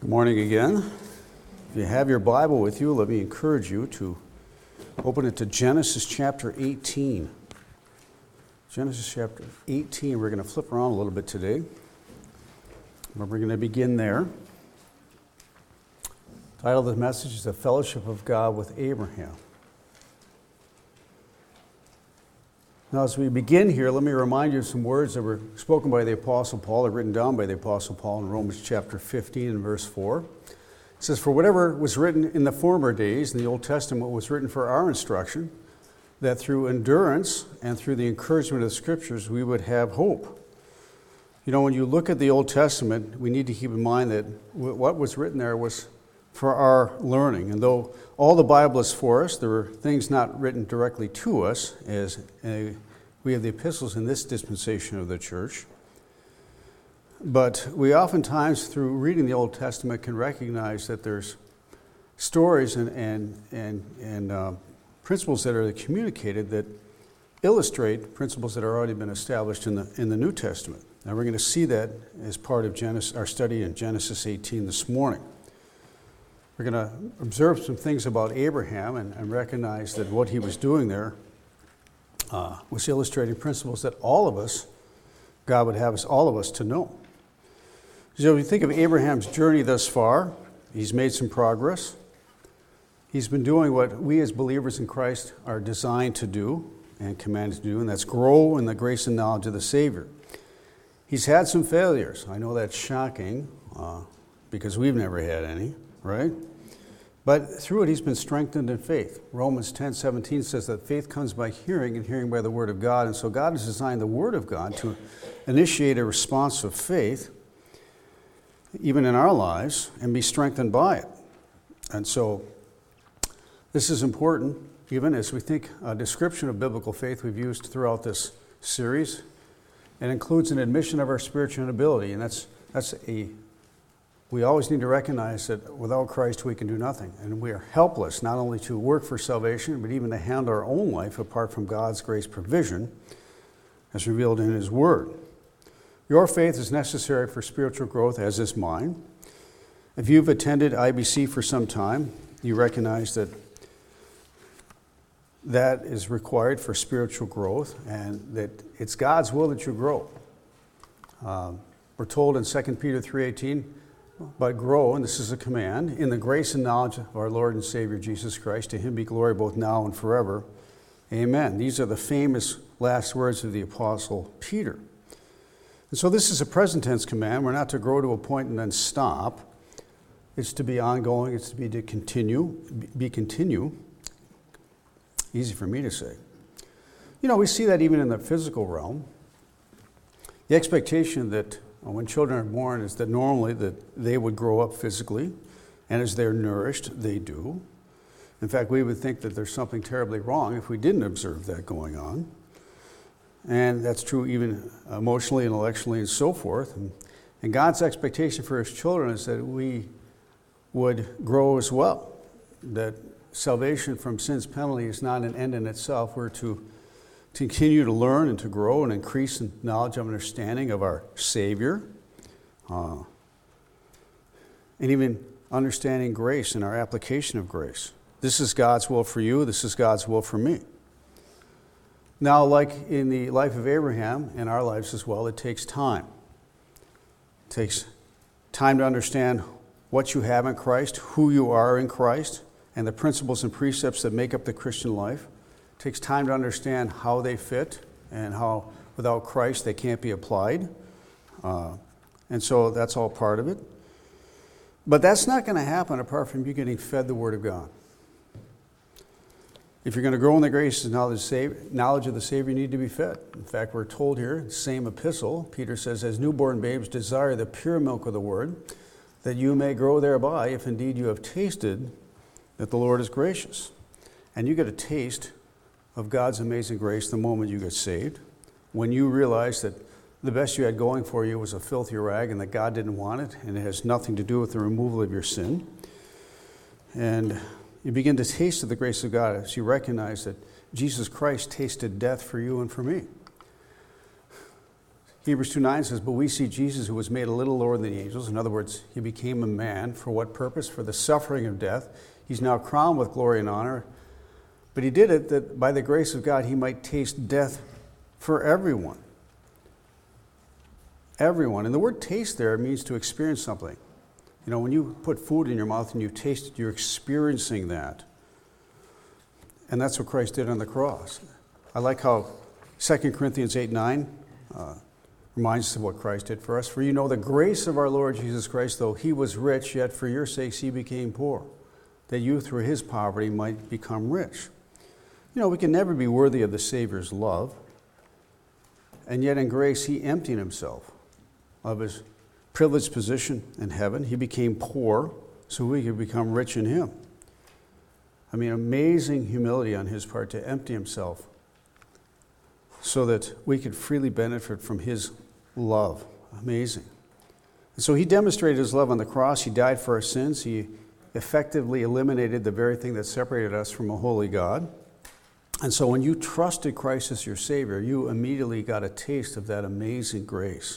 Good morning again. If you have your Bible with you, let me encourage you to open it to Genesis chapter 18. Genesis chapter 18, we're going to flip around a little bit today, but we're going to begin there. The title of the message is The Fellowship of God with Abraham. Now, as we begin here, let me remind you of some words that were spoken by the Apostle Paul, or written down by the Apostle Paul in Romans chapter 15 and verse 4. It says, "For whatever was written in the former days," in the Old Testament, was written for our instruction, that through endurance and through the encouragement of the Scriptures, we would have hope. You know, when you look at the Old Testament, we need to keep in mind that what was written there was for our learning. And though all the Bible is for us, there are things not written directly to us, as we have the epistles in this dispensation of the church. But we oftentimes, through reading the Old Testament, can recognize that there's stories and principles that are communicated that illustrate principles that have already been established in the New Testament. Now we're going to see that as part of our study in Genesis 18 this morning. We're going to observe some things about Abraham and recognize that what he was doing there was illustrating principles that all of us, God would have all of us to know. So if you think of Abraham's journey thus far, he's made some progress. He's been doing what we as believers in Christ are designed to do and commanded to do, and that's grow in the grace and knowledge of the Savior. He's had some failures. I know that's shocking because we've never had any. Right? But through it, he's been strengthened in faith. Romans 10:17 says that faith comes by hearing, and hearing by the Word of God. And so God has designed the Word of God to initiate a response of faith, even in our lives, and be strengthened by it. And so this is important, even as we think a description of biblical faith we've used throughout this series. It includes an admission of our spiritual inability, and we always need to recognize that without Christ we can do nothing. And we are helpless not only to work for salvation, but even to handle our own life apart from God's grace provision as revealed in His Word. Your faith is necessary for spiritual growth, as is mine. If you've attended IBC for some time, you recognize that that is required for spiritual growth, and that it's God's will that you grow. We're told in 2 Peter 3:18, "But grow," and this is a command, "in the grace and knowledge of our Lord and Savior Jesus Christ. To Him be glory both now and forever. Amen." These are the famous last words of the Apostle Peter. And so this is a present tense command. We're not to grow to a point and then stop. It's to be ongoing. It's to continue. Easy for me to say. You know, we see that even in the physical realm. The expectation that when children are born is that normally that they would grow up physically, and as they're nourished, they do. In fact, we would think that there's something terribly wrong if we didn't observe that going on. And that's true even emotionally, intellectually, and so forth. And God's expectation for His children is that we would grow as well, that salvation from sin's penalty is not an end in itself. We're to continue to learn and to grow and increase in knowledge and understanding of our Savior, and even understanding grace and our application of grace. This is God's will for you. This is God's will for me. Now, like in the life of Abraham, in our lives as well, it takes time. It takes time to understand what you have in Christ, who you are in Christ, and the principles and precepts that make up the Christian life. It takes time to understand how they fit and how without Christ they can't be applied. And so that's all part of it. But that's not going to happen apart from you getting fed the Word of God. If you're going to grow in the grace and knowledge of the Savior, you need to be fed. In fact, we're told here, in the same epistle, Peter says, "As newborn babes desire the pure milk of the Word, that you may grow thereby, if indeed you have tasted that the Lord is gracious." And you get a taste of God's amazing grace the moment you get saved, when you realize that the best you had going for you was a filthy rag and that God didn't want it, and it has nothing to do with the removal of your sin. And you begin to taste of the grace of God as you recognize that Jesus Christ tasted death for you and for me. Hebrews 2:9 says, "But we see Jesus, who was made a little lower than the angels." In other words, he became a man. For what purpose? For the suffering of death. He's now crowned with glory and honor. But he did it that by the grace of God he might taste death for everyone. Everyone. And the word taste there means to experience something. You know, when you put food in your mouth and you taste it, you're experiencing that. And that's what Christ did on the cross. I like how 2 Corinthians 8:9 reminds us of what Christ did for us. "For you know the grace of our Lord Jesus Christ, though he was rich, yet for your sakes he became poor, that you through his poverty might become rich." You know, we can never be worthy of the Savior's love. And yet in grace he emptied himself of his privileged position in heaven. He became poor so we could become rich in him. I mean, amazing humility on his part to empty himself so that we could freely benefit from his love. Amazing. And so he demonstrated his love on the cross. He died for our sins. He effectively eliminated the very thing that separated us from a holy God. And so when you trusted Christ as your Savior, you immediately got a taste of that amazing grace.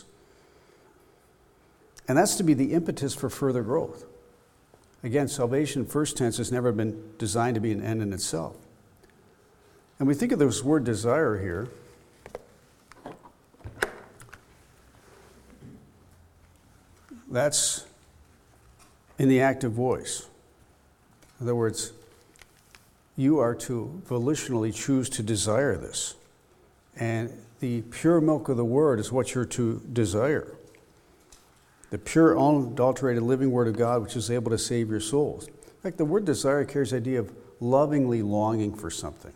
And that's to be the impetus for further growth. Again, salvation, first tense, has never been designed to be an end in itself. And we think of this word desire here. That's in the active voice. In other words, you are to volitionally choose to desire this. And the pure milk of the Word is what you're to desire. The pure, unadulterated, living Word of God, which is able to save your souls. In fact, the word desire carries the idea of lovingly longing for something.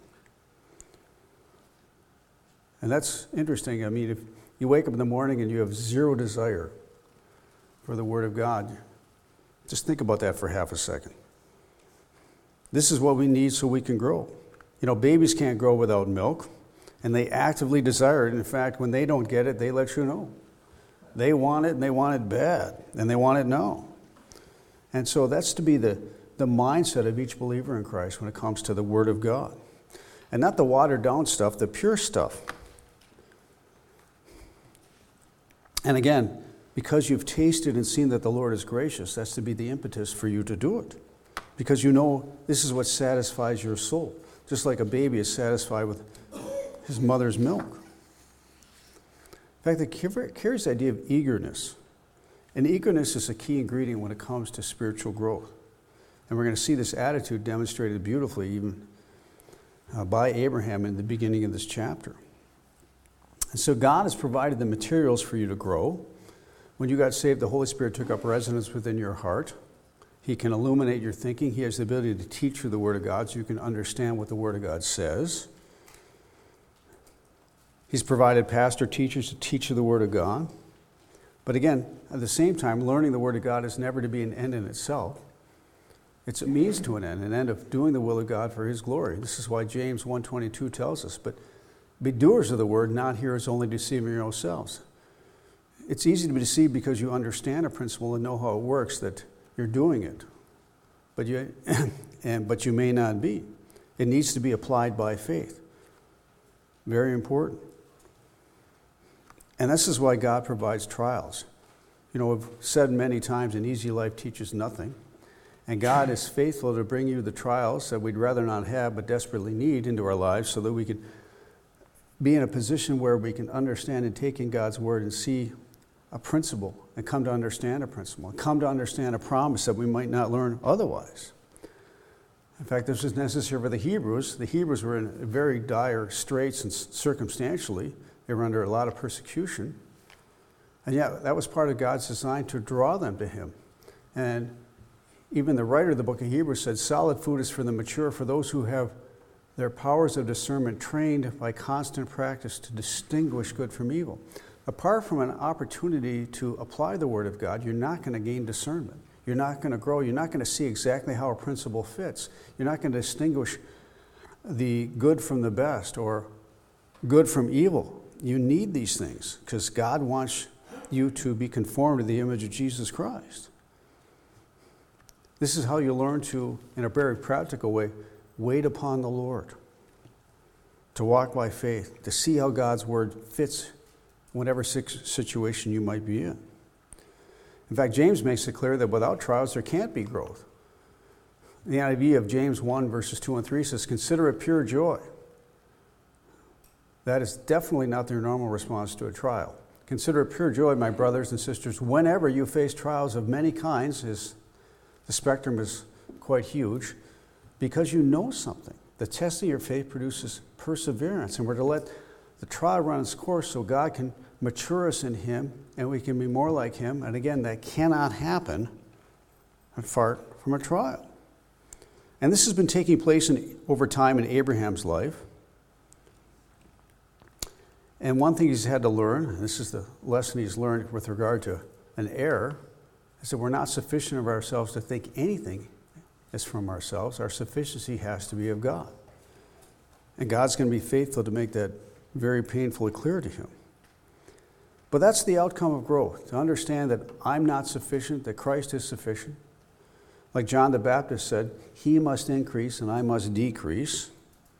And that's interesting. I mean, if you wake up in the morning and you have zero desire for the Word of God, just think about that for half a second. This is what we need so we can grow. You know, babies can't grow without milk, and they actively desire it. In fact, when they don't get it, they let you know. They want it, and they want it bad, and they want it now. And so that's to be the mindset of each believer in Christ when it comes to the Word of God. And not the watered-down stuff, the pure stuff. And again, because you've tasted and seen that the Lord is gracious, that's to be the impetus for you to do it. Because you know this is what satisfies your soul. Just like a baby is satisfied with his mother's milk. In fact, it carries the idea of eagerness. And eagerness is a key ingredient when it comes to spiritual growth. And we're going to see this attitude demonstrated beautifully even by Abraham in the beginning of this chapter. And so God has provided the materials for you to grow. When you got saved, the Holy Spirit took up residence within your heart. He can illuminate your thinking. He has the ability to teach you the Word of God so you can understand what the Word of God says. He's provided pastor teachers to teach you the Word of God. But again, at the same time, learning the Word of God is never to be an end in itself. It's a means to an end of doing the will of God for His glory. This is why James 1:22 tells us, "But be doers of the Word, not hearers only, deceiving yourselves." It's easy to be deceived because you understand a principle and know how it works, that you're doing it, but you may not be. It needs to be applied by faith. Very important. And this is why God provides trials. You know, I've said many times, an easy life teaches nothing. And God is faithful to bring you the trials that we'd rather not have but desperately need into our lives so that we can be in a position where we can understand and take in God's Word and see a principle and come to understand a principle, and come to understand a promise that we might not learn otherwise. In fact, this was necessary for the Hebrews. The Hebrews were in very dire straits and circumstantially. They were under a lot of persecution. And yet, that was part of God's design to draw them to Him. And even the writer of the book of Hebrews said, "Solid food is for the mature, for those who have their powers of discernment trained by constant practice to distinguish good from evil." Apart from an opportunity to apply the Word of God, you're not going to gain discernment. You're not going to grow. You're not going to see exactly how a principle fits. You're not going to distinguish the good from the best or good from evil. You need these things because God wants you to be conformed to the image of Jesus Christ. This is how you learn to, in a very practical way, wait upon the Lord, to walk by faith, to see how God's Word fits whatever situation you might be in. In fact, James makes it clear that without trials, there can't be growth. The NIV of James 1, verses 2 and 3 says, "Consider it pure joy." That is definitely not their normal response to a trial. "Consider it pure joy, my brothers and sisters, whenever you face trials of many kinds," the spectrum is quite huge, "because you know something. The testing of your faith produces perseverance." And we're to let the trial run its course so God can mature us in Him and we can be more like Him. And again, that cannot happen apart from a trial. And this has been taking place over time in Abraham's life. And one thing he's had to learn, and this is the lesson he's learned with regard to an error, is that we're not sufficient of ourselves to think anything is from ourselves. Our sufficiency has to be of God. And God's going to be faithful to make that very painfully clear to him. But that's the outcome of growth, to understand that I'm not sufficient, that Christ is sufficient. Like John the Baptist said, he must increase and I must decrease.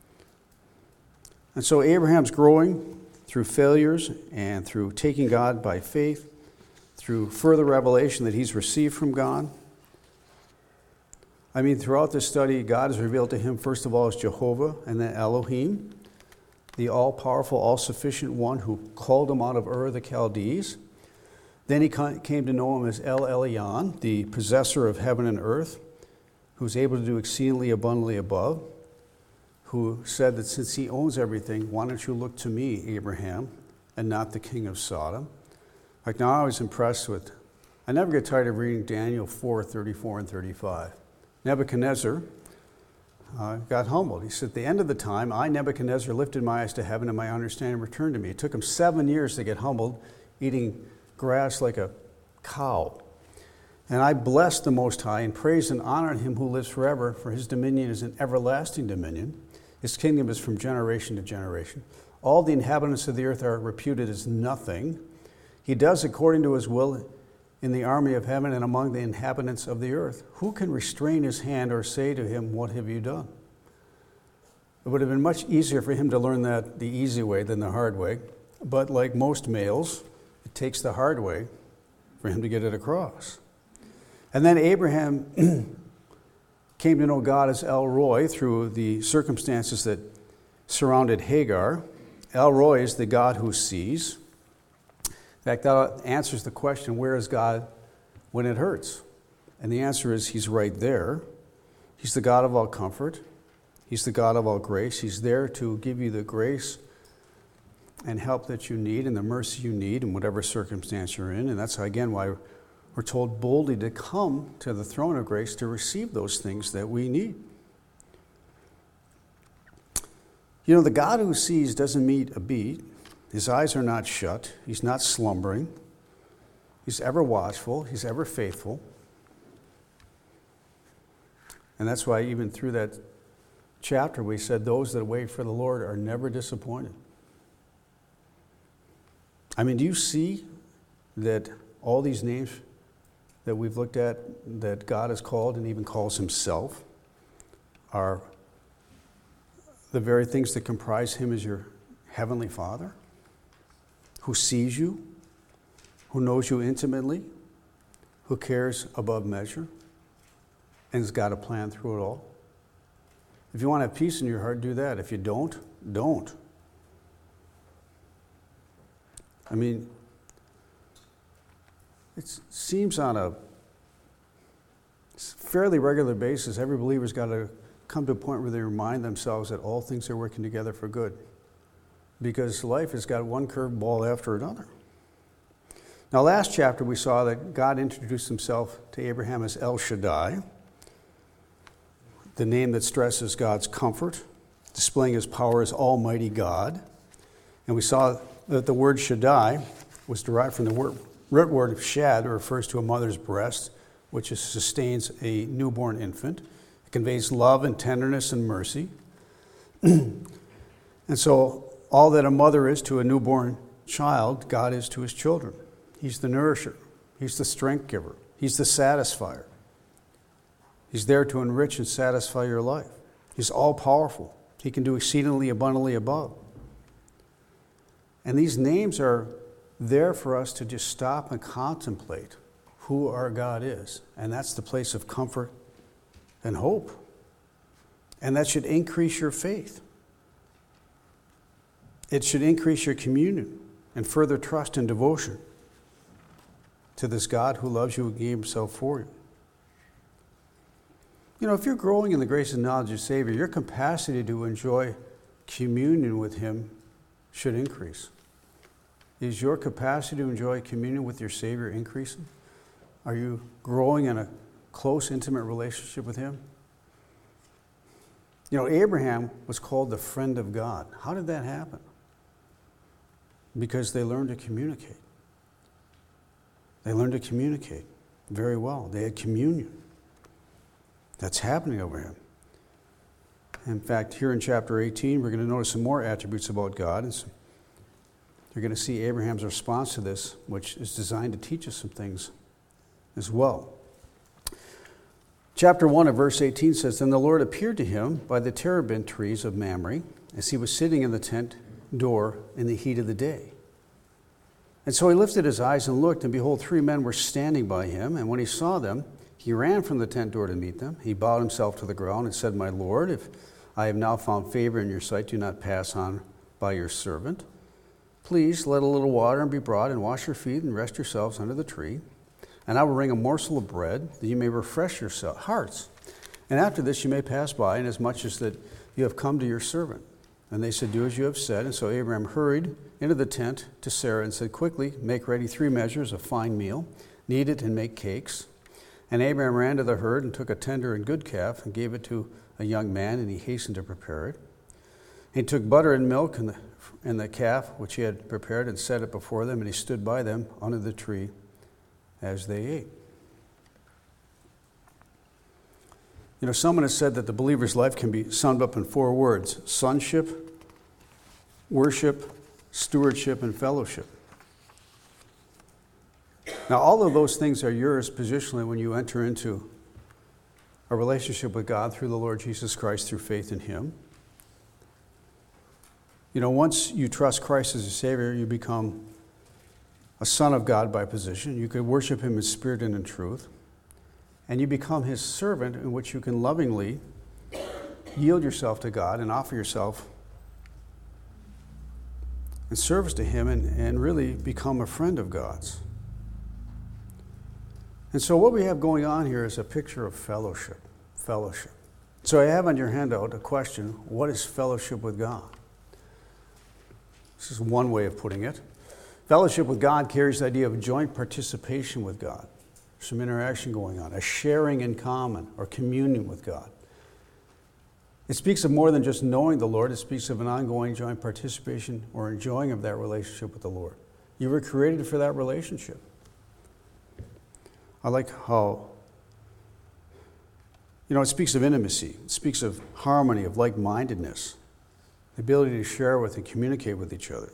And so Abraham's growing through failures and through taking God by faith, through further revelation that he's received from God. I mean, throughout this study, God is revealed to him, first of all, as Jehovah, and then Elohim, the all-powerful, all-sufficient one who called him out of Ur the Chaldees. Then he came to know him as El Elyon, the possessor of heaven and earth, who's able to do exceedingly abundantly above, who said that since he owns everything, why don't you look to me, Abraham, and not the king of Sodom? Like now I was impressed with, I never get tired of reading Daniel 4, 34 and 35. Nebuchadnezzar got humbled. He said, at the end of the time, I, Nebuchadnezzar, lifted my eyes to heaven and my understanding returned to me. It took him 7 years to get humbled, eating grass like a cow. And I blessed the Most High and praised and honored him who lives forever, for his dominion is an everlasting dominion. His kingdom is from generation to generation. All the inhabitants of the earth are reputed as nothing. He does according to his will in the army of heaven and among the inhabitants of the earth. Who can restrain his hand or say to him, what have you done? It would have been much easier for him to learn that the easy way than the hard way. But like most males, it takes the hard way for him to get it across. And then Abraham came to know God as El Roi through the circumstances that surrounded Hagar. El Roi is the God who sees. In fact, that answers the question, where is God when it hurts? And the answer is, he's right there. He's the God of all comfort. He's the God of all grace. He's there to give you the grace and help that you need and the mercy you need in whatever circumstance you're in. And that's, again, why we're told boldly to come to the throne of grace to receive those things that we need. You know, the God who sees doesn't meet a beat. His eyes are not shut. He's not slumbering. He's ever watchful. He's ever faithful. And that's why even through that chapter we said those that wait for the Lord are never disappointed. I mean, do you see that all these names that we've looked at that God has called and even calls himself are the very things that comprise him as your heavenly Father, who sees you, who knows you intimately, who cares above measure, and has got a plan through it all? If you want to have peace in your heart, do that. If you don't, don't. I mean, it seems on a fairly regular basis, every believer's got to come to a point where they remind themselves that all things are working together for good. Because life has got one curveball after another. Now, last chapter we saw that God introduced himself to Abraham as El Shaddai, the name that stresses God's comfort, displaying his power as Almighty God. And we saw that the word Shaddai was derived from the root word of shad, or refers to a mother's breast, which sustains a newborn infant. It conveys love and tenderness and mercy. And so all that a mother is to a newborn child, God is to his children. He's the nourisher. He's the strength giver. He's the satisfier. He's there to enrich and satisfy your life. He's all-powerful. He can do exceedingly abundantly above. And these names are there for us to just stop and contemplate who our God is. And that's the place of comfort and hope. And that should increase your faith. It should increase your communion and further trust and devotion to this God who loves you and gave himself for you. You know, if you're growing in the grace and knowledge of Savior, your capacity to enjoy communion with him should increase. Is your capacity to enjoy communion with your Savior increasing? Are you growing in a close, intimate relationship with him? You know, Abraham was called the friend of God. How did that happen? Because they learned to communicate. They learned to communicate very well. They had communion. That's happening over him. In fact, here in chapter 18, we're going to notice some more attributes about God. And you're going to see Abraham's response to this, which is designed to teach us some things as well. Chapter 1 of verse 18 says, Then the Lord appeared to him by the terebinth trees of Mamre, as he was sitting in the tent door in the heat of the day. And so he lifted his eyes and looked, and behold, 3 men were standing by him. And when he saw them, he ran from the tent door to meet them. He bowed himself to the ground and said, My Lord, if I have now found favor in your sight, do not pass on by your servant. Please let a little water and be brought, and wash your feet and rest yourselves under the tree. And I will bring a morsel of bread, that you may refresh your hearts. And after this you may pass by, inasmuch as that you have come to your servant. And they said, Do as you have said. And so Abraham hurried into the tent to Sarah and said, Quickly, make ready 3 measures of fine meal, knead it and make cakes. And Abraham ran to the herd and took a tender and good calf and gave it to a young man, and he hastened to prepare it. He took butter and milk and the calf which he had prepared and set it before them, and he stood by them under the tree as they ate. You know, someone has said that the believer's life can be summed up in 4 words: sonship, worship, stewardship, and fellowship. Now, all of those things are yours positionally when you enter into a relationship with God through the Lord Jesus Christ, through faith in him. You know, once you trust Christ as your Savior, you become a son of God by position. You can worship him in spirit and in truth. And you become his servant, in which you can lovingly yield yourself to God and offer yourself in service to him, and really become a friend of God's. And so what we have going on here is a picture of fellowship. Fellowship. So I have on your handout a question: what is fellowship with God? This is one way of putting it. Fellowship with God carries the idea of joint participation with God. Some interaction going on, a sharing in common or communion with God. It speaks of more than just knowing the Lord. It speaks of an ongoing joint participation or enjoying of that relationship with the Lord. You were created for that relationship. I like how, you know, it speaks of intimacy. It speaks of harmony, of like-mindedness, the ability to share with and communicate with each other.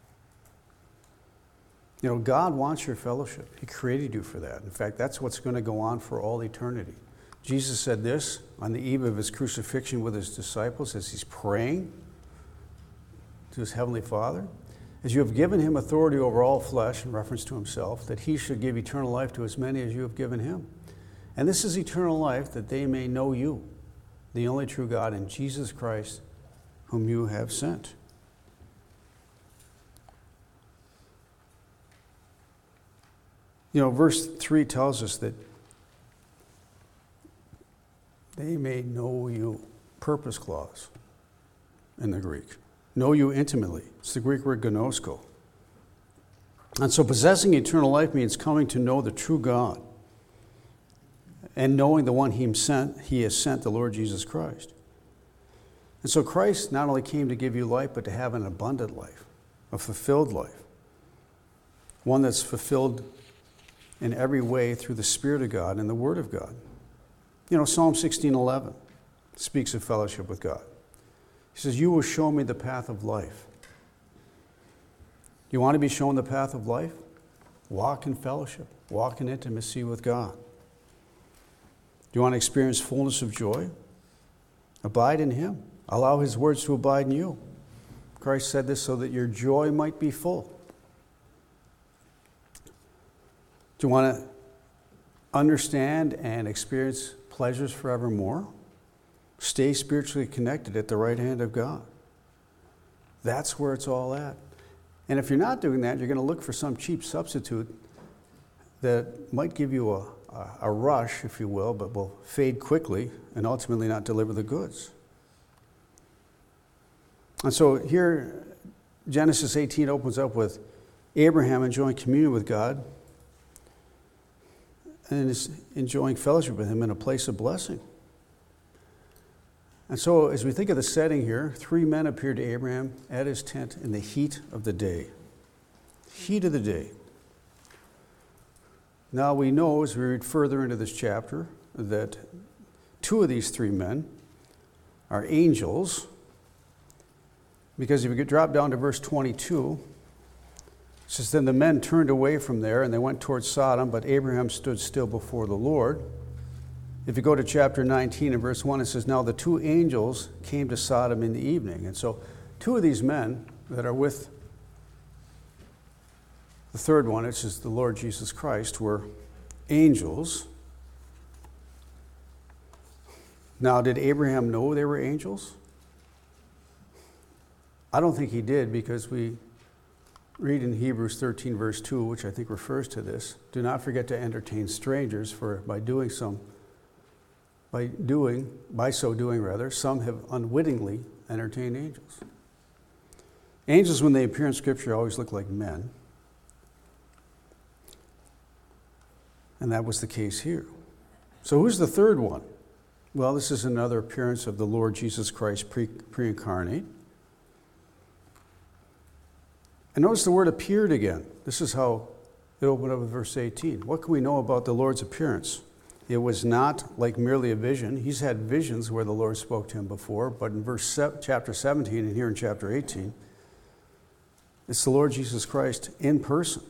You know, God wants your fellowship. He created you for that. In fact, that's what's going to go on for all eternity. Jesus said this on the eve of his crucifixion with his disciples as he's praying to his heavenly Father. As you have given him authority over all flesh, in reference to himself, that he should give eternal life to as many as you have given him. And this is eternal life, that they may know you, the only true God, and Jesus Christ, whom you have sent. You know, verse 3 tells us that they may know you. Purpose clause in the Greek. Know you intimately. It's the Greek word gnosko. And so possessing eternal life means coming to know the true God and knowing the one he has sent, the Lord Jesus Christ. And so Christ not only came to give you life, but to have an abundant life, a fulfilled life, one that's fulfilled in every way through the Spirit of God and the Word of God. You know, Psalm 16:11 speaks of fellowship with God. He says, you will show me the path of life. You want to be shown the path of life? Walk in fellowship. Walk in intimacy with God. Do you want to experience fullness of joy? Abide in him. Allow his words to abide in you. Christ said this so that your joy might be full. Do you want to understand and experience pleasures forevermore? Stay spiritually connected at the right hand of God. That's where it's all at. And if you're not doing that, you're going to look for some cheap substitute that might give you a rush, if you will, but will fade quickly and ultimately not deliver the goods. And so here, Genesis 18 opens up with Abraham enjoying communion with God and is enjoying fellowship with him in a place of blessing. And so as we think of the setting here, 3 men appeared to Abraham at his tent in the heat of the day. Heat of the day. Now we know, as we read further into this chapter, that 2 of these 3 men are angels, because if you could drop down to verse 22, it says, then the men turned away from there and they went towards Sodom, but Abraham stood still before the Lord. If you go to chapter 19 and verse 1, it says, now the 2 angels came to Sodom in the evening. And so 2 of these men that are with the third one, which is the Lord Jesus Christ, were angels. Now, did Abraham know they were angels? I don't think he did, because we read in Hebrews 13 verse 2, which I think refers to this, do not forget to entertain strangers, for by so doing, some have unwittingly entertained angels. Angels, when they appear in Scripture, always look like men. And that was the case here. So who's the third one? Well, this is another appearance of the Lord Jesus Christ pre-incarnate. And notice the word appeared again. This is how it opened up with verse 18. What can we know about the Lord's appearance? It was not like merely a vision. He's had visions where the Lord spoke to him before, but in chapter 17 and here in chapter 18, it's the Lord Jesus Christ in person.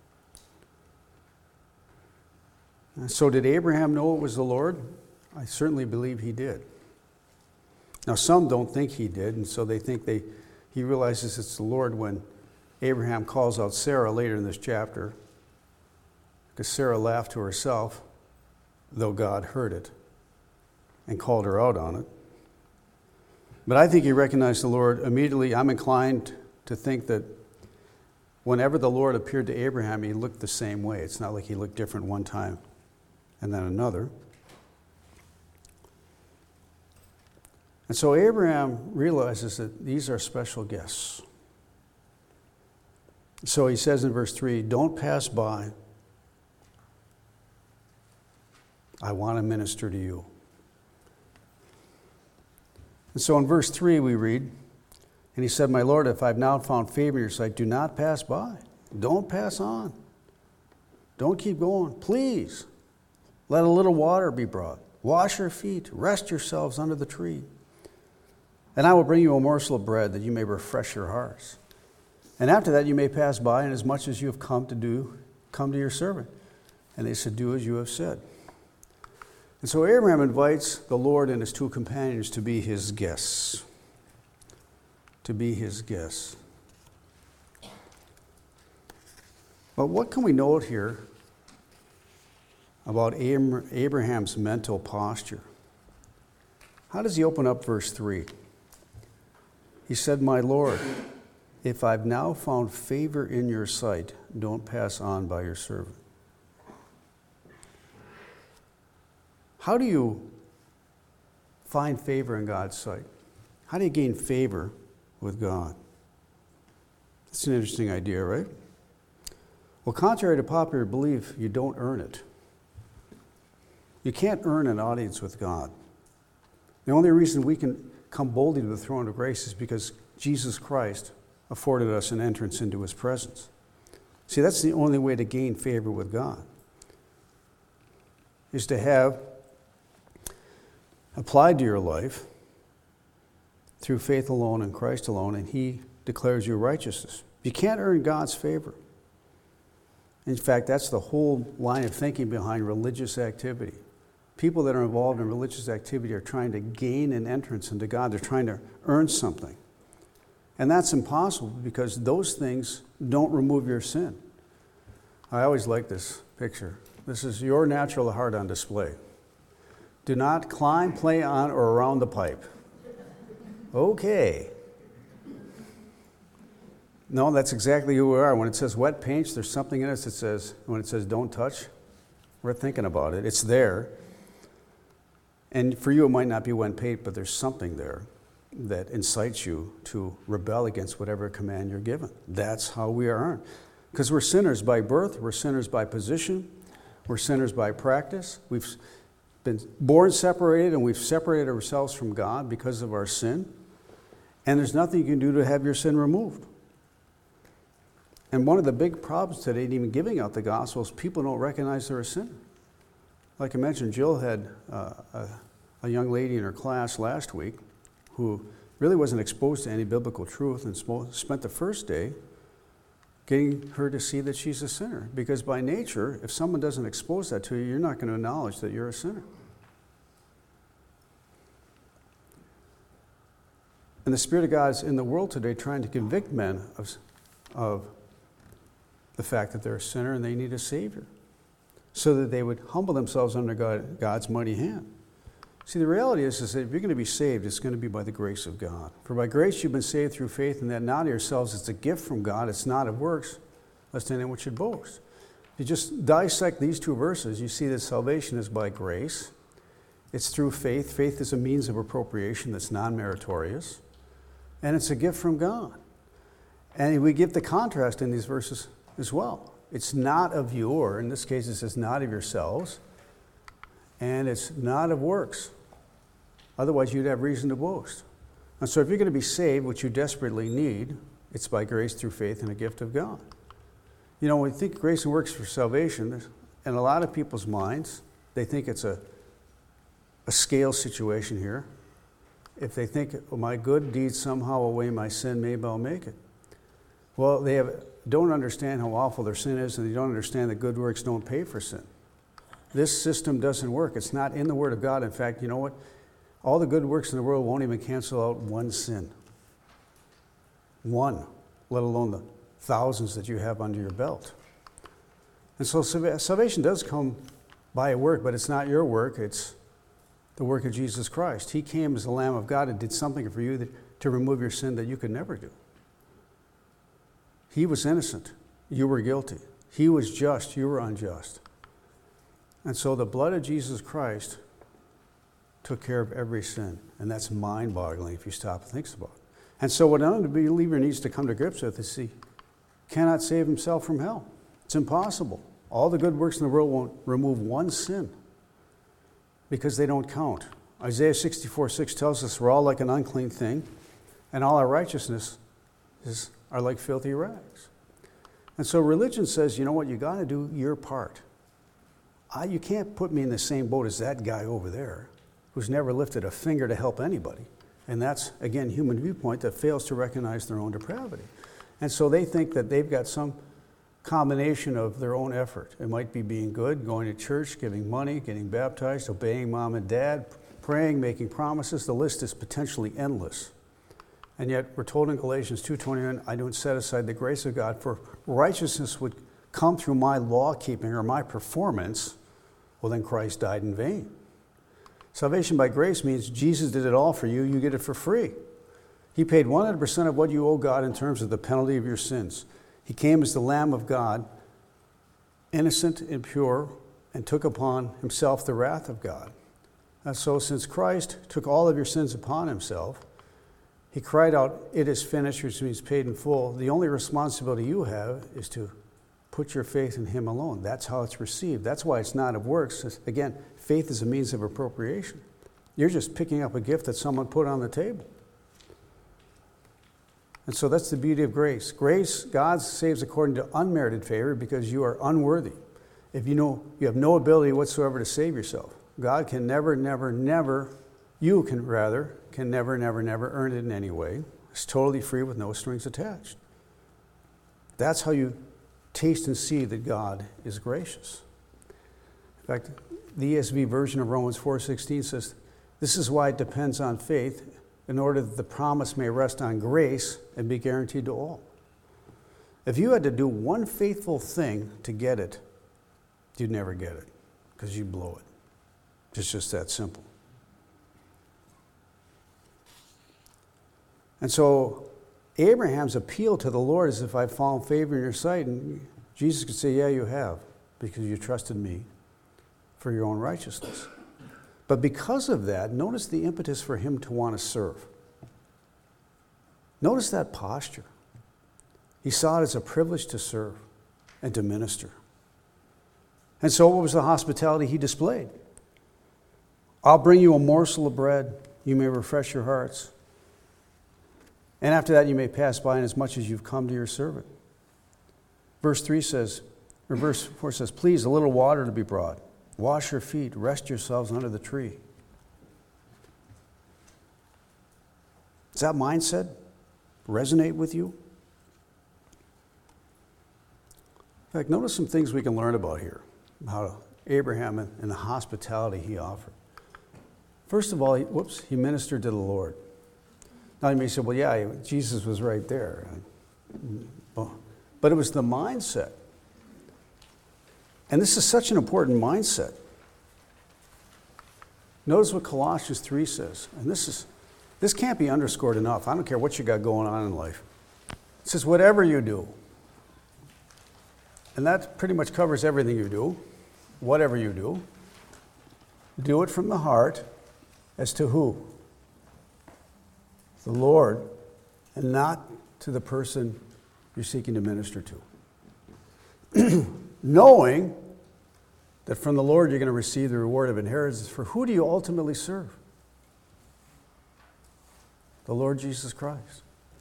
And so did Abraham know it was the Lord? I certainly believe he did. Now some don't think he did, and so they think he realizes it's the Lord when Abraham calls out Sarah later in this chapter, because Sarah laughed to herself, though God heard it and called her out on it. But I think he recognized the Lord immediately. I'm inclined to think that whenever the Lord appeared to Abraham, he looked the same way. It's not like he looked different one time and then another. And so Abraham realizes that these are special guests. So he says in verse 3, don't pass by. I want to minister to you. And so in verse 3 we read, and he said, my Lord, if I've now found favor in your sight, do not pass by. Don't pass on. Don't keep going. Please, let a little water be brought. Wash your feet. Rest yourselves under the tree. And I will bring you a morsel of bread that you may refresh your hearts. And after that you may pass by, and as much as you have come to your servant. And they said, do as you have said. And so Abraham invites the Lord and his 2 companions to be his guests. To be his guests. But what can we note here about Abraham's mental posture? How does he open up verse 3? He said, my Lord, if I've now found favor in your sight, don't pass on by your servant. How do you find favor in God's sight? How do you gain favor with God? That's an interesting idea, right? Well, contrary to popular belief, you don't earn it. You can't earn an audience with God. The only reason we can come boldly to the throne of grace is because Jesus Christ afforded us an entrance into his presence. See, that's the only way to gain favor with God, is to have applied to your life through faith alone in Christ alone, and he declares your righteousness. You can't earn God's favor. In fact, that's the whole line of thinking behind religious activity. People that are involved in religious activity are trying to gain an entrance into God. They're trying to earn something. And that's impossible, because those things don't remove your sin. I always like this picture. This is your natural heart on display. Do not climb, play on, or around the pipe. Okay. No, that's exactly who we are. When it says wet paints, there's something in us that says, when it says don't touch, we're thinking about it. It's there. And for you, it might not be wet paint, but there's something there that incites you to rebel against whatever command you're given. That's how we are. Because we're sinners by birth, we're sinners by position, we're sinners by practice. We've been born separated, and we've separated ourselves from God because of our sin. And there's nothing you can do to have your sin removed. And one of the big problems today, even giving out the gospel, is people don't recognize they're a sinner. Like I mentioned, Jill had a young lady in her class last week who really wasn't exposed to any biblical truth and spent the first day getting her to see that she's a sinner. Because by nature, if someone doesn't expose that to you, you're not going to acknowledge that you're a sinner. And the Spirit of God is in the world today trying to convict men of the fact that they're a sinner and they need a Savior, so that they would humble themselves under God's mighty hand. See, the reality is that if you're going to be saved, it's going to be by the grace of God. For by grace you've been saved through faith, and that not of yourselves. It's a gift from God. It's not of works, lest anyone should boast. If you just dissect these two verses, you see that salvation is by grace. It's through faith. Faith is a means of appropriation that's non-meritorious. And it's a gift from God. And we give the contrast in these verses as well. It's not of you, or in this case it says not of yourselves, and it's not of works. Otherwise you'd have reason to boast. And so if you're going to be saved, which you desperately need, it's by grace through faith and a gift of God. You know, when we think grace and works for salvation, in a lot of people's minds, they think it's a scale situation here. If they think, oh, my good deeds somehow outweigh my sin, maybe I'll make it. Well, they don't understand how awful their sin is, and they don't understand that good works don't pay for sin. This system doesn't work. It's not in the Word of God. In fact, you know what? All the good works in the world won't even cancel out one sin. One, let alone the thousands that you have under your belt. And so salvation does come by a work, but it's not your work. It's the work of Jesus Christ. He came as the Lamb of God and did something for you to remove your sin that you could never do. He was innocent. You were guilty. He was just. You were unjust. And so the blood of Jesus Christ took care of every sin. And that's mind-boggling if you stop and think about it. And so what an unbeliever needs to come to grips with is he cannot save himself from hell. It's impossible. All the good works in the world won't remove one sin because they don't count. Isaiah 64:6 tells us we're all like an unclean thing, and all our righteousness are like filthy rags. And so religion says, you know what, you got to do your part. You can't put me in the same boat as that guy over there who's never lifted a finger to help anybody. And that's, again, human viewpoint that fails to recognize their own depravity. And so they think that they've got some combination of their own effort. It might be being good, going to church, giving money, getting baptized, obeying mom and dad, praying, making promises. The list is potentially endless. And yet we're told in Galatians 2:21, I don't set aside the grace of God, for righteousness would come through my law-keeping or my performance. Well, then Christ died in vain. Salvation by grace means Jesus did it all for you. You get it for free. He paid 100% of what you owe God in terms of the penalty of your sins. He came as the Lamb of God, innocent and pure, and took upon himself the wrath of God. And so since Christ took all of your sins upon himself, he cried out, it is finished, which means paid in full. The only responsibility you have is to put your faith in him alone. That's how it's received. That's why it's not of works. Again, faith is a means of appropriation. You're just picking up a gift that someone put on the table. And so that's the beauty of grace. Grace, God saves according to unmerited favor because you are unworthy. If you know you have no ability whatsoever to save yourself, God can never, never, never, you can never, never, never earn it in any way. It's totally free with no strings attached. That's how you taste and see that God is gracious. In fact, the ESV version of Romans 4:16 says, this is why it depends on faith, in order that the promise may rest on grace and be guaranteed to all. If you had to do one faithful thing to get it, you'd never get it because you'd blow it. It's just that simple. And so Abraham's appeal to the Lord is, if I've found favor in your sight, and Jesus could say, yeah, you have, because you trusted me for your own righteousness. But because of that, notice the impetus for him to want to serve. Notice that posture. He saw it as a privilege to serve and to minister. And so what was the hospitality he displayed? I'll bring you a morsel of bread. You may refresh your hearts. And after that, you may pass by inasmuch as you've come to your servant. Verse 4 says, please, a little water to be brought. Wash your feet. Rest yourselves under the tree. Does that mindset resonate with you? In fact, notice some things we can learn about here, how Abraham and the hospitality he offered. First of all, he ministered to the Lord. Now you may say, well, yeah, Jesus was right there. But it was the mindset. And this is such an important mindset. Notice what Colossians 3 says. And this can't be underscored enough. I don't care what you got going on in life. It says, whatever you do. And that pretty much covers everything you do. Whatever you do it from the heart as to who? The Lord, and not to the person you're seeking to minister to. Knowing that from the Lord you're going to receive the reward of inheritance. For who do you ultimately serve? The Lord Jesus Christ.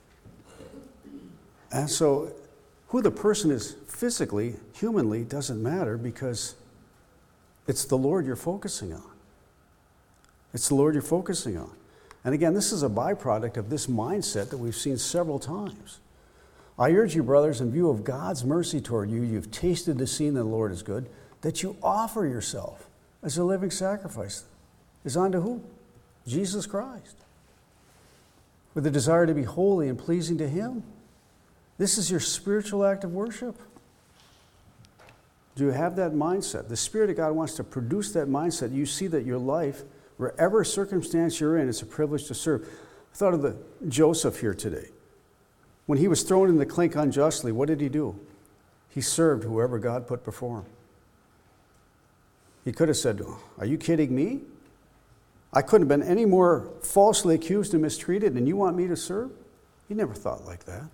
And so who the person is physically, humanly, doesn't matter, because it's the Lord you're focusing on. It's the Lord you're focusing on. And again, this is a byproduct of this mindset that we've seen several times. I urge you, brothers, in view of God's mercy toward you, you've tasted the scene that the Lord is good, that you offer yourself as a living sacrifice. Is unto who? Jesus Christ. With a desire to be holy and pleasing to Him. This is your spiritual act of worship. Do you have that mindset? The Spirit of God wants to produce that mindset. You see that your life, wherever circumstance you're in, it's a privilege to serve. I thought of Joseph here today. When he was thrown in the clink unjustly, what did he do? He served whoever God put before him. He could have said, are you kidding me? I couldn't have been any more falsely accused and mistreated, and you want me to serve? He never thought like that.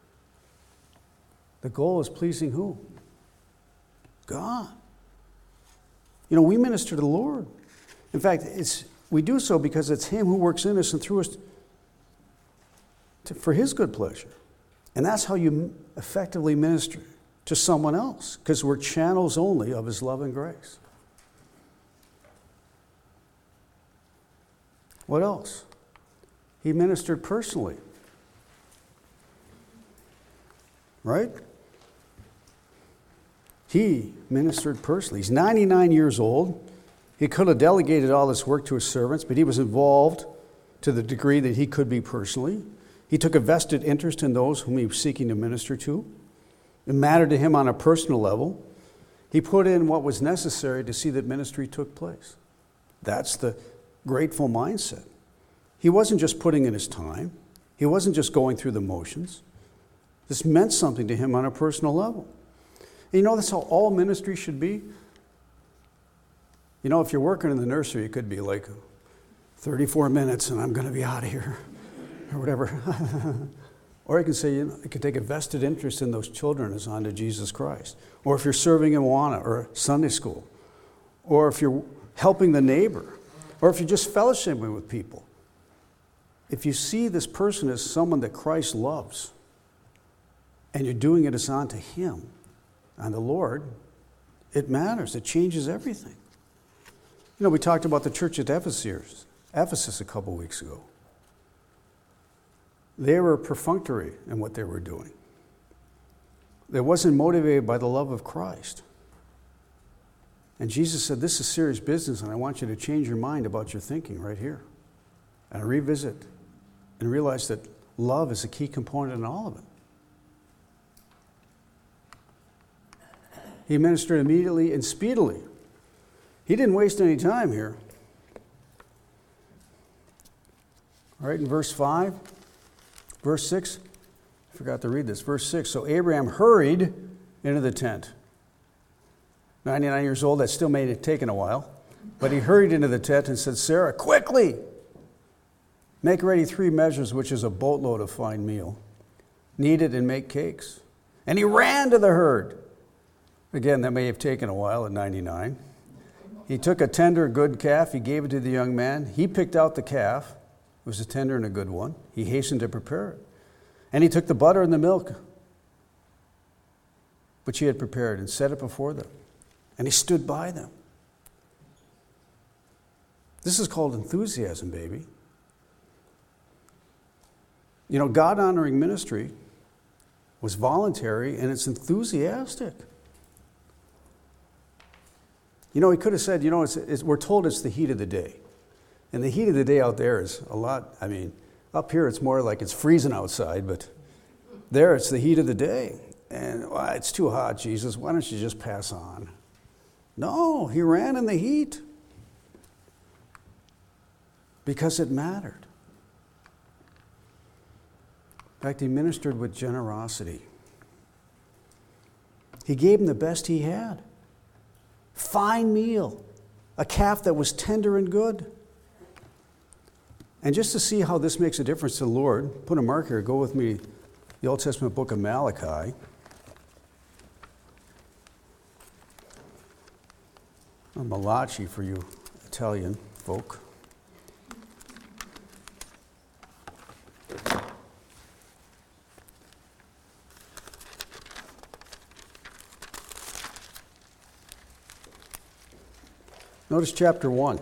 The goal is pleasing who? God. You know, we minister to the Lord. In fact, we do so because it's Him who works in us and through us for His good pleasure. And that's how you effectively minister to someone else, because we're channels only of His love and grace. What else? He ministered personally. Right? He ministered personally. He's 99 years old. He could have delegated all this work to his servants, but he was involved to the degree that he could be personally. He took a vested interest in those whom he was seeking to minister to. It mattered to him on a personal level. He put in what was necessary to see that ministry took place. That's the grateful mindset. He wasn't just putting in his time. He wasn't just going through the motions. This meant something to him on a personal level. And you know, that's how all ministry should be. You know, if you're working in the nursery, it could be like 34 minutes and I'm going to be out of here, or whatever. Or you can say, you can take a vested interest in those children as unto Jesus Christ. Or if you're serving in Awana or Sunday school. Or if you're helping the neighbor. Or if you're just fellowshipping with people. If you see this person as someone that Christ loves, and you're doing it as unto Him, and the Lord, it matters. It changes everything. You know, we talked about the church at Ephesus a couple weeks ago. They were perfunctory in what they were doing. They wasn't motivated by the love of Christ. And Jesus said, this is serious business, and I want you to change your mind about your thinking right here. And revisit and realize that love is a key component in all of it. He ministered immediately and speedily. He didn't waste any time here. All right, in verse 5, verse 6, I forgot to read this. Verse 6, so Abraham hurried into the tent. 99 years old, that still may have taken a while. But he hurried into the tent and said, Sarah, quickly, make ready 3 measures, which is a boatload of fine meal. Knead it and make cakes. And he ran to the herd. Again, that may have taken a while at 99. He took a tender, good calf. He gave it to the young man. He picked out the calf. It was a tender and a good one. He hastened to prepare it. And he took the butter and the milk, which he had prepared, and set it before them. And he stood by them. This is called enthusiasm, baby. You know, God-honoring ministry was voluntary and it's enthusiastic. You know, he could have said, you know, we're told it's the heat of the day. And the heat of the day out there is a lot, I mean, up here it's more like it's freezing outside, but there it's the heat of the day. And it's too hot, Jesus, why don't you just pass on? No, he ran in the heat because it mattered. In fact, he ministered with generosity. He gave him the best he had. Fine meal, a calf that was tender and good. And just to see how this makes a difference to the Lord, put a mark here, go with me, the Old Testament book of Malachi. Or Malachi for you Italian folk. Notice chapter 1,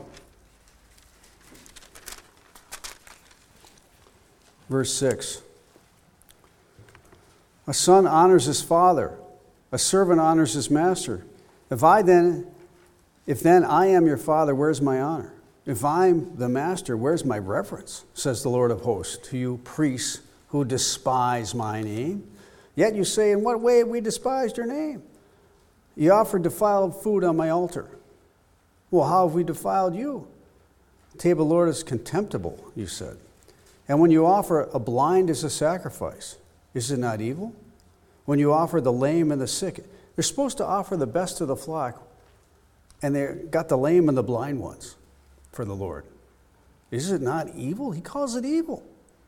verse 6. A son honors his father, a servant honors his master. If then I am your father, where's my honor? If I'm the master, where's my reverence? Says the Lord of hosts to you priests who despise my name. Yet you say, in what way have we despised your name? You offered defiled food on my altar. Well, how have we defiled you? The table of the Lord is contemptible, you said. And when you offer a blind as a sacrifice, is it not evil? When you offer the lame and the sick, they're supposed to offer the best of the flock, and they got the lame and the blind ones for the Lord. Is it not evil? He calls it evil.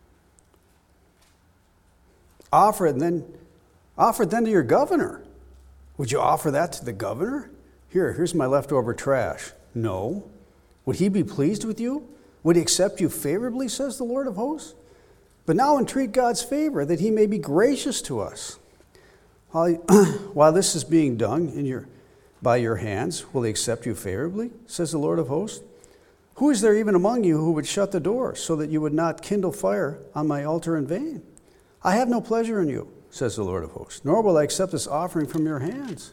Offer it then to your governor. Would you offer that to the governor? Here's my leftover trash. No. Would he be pleased with you? Would he accept you favorably, says the Lord of hosts? But now entreat God's favor, that he may be gracious to us. While this is being done by your hands, will he accept you favorably, says the Lord of hosts? Who is there even among you who would shut the door, so that you would not kindle fire on my altar in vain? I have no pleasure in you, says the Lord of hosts, nor will I accept this offering from your hands.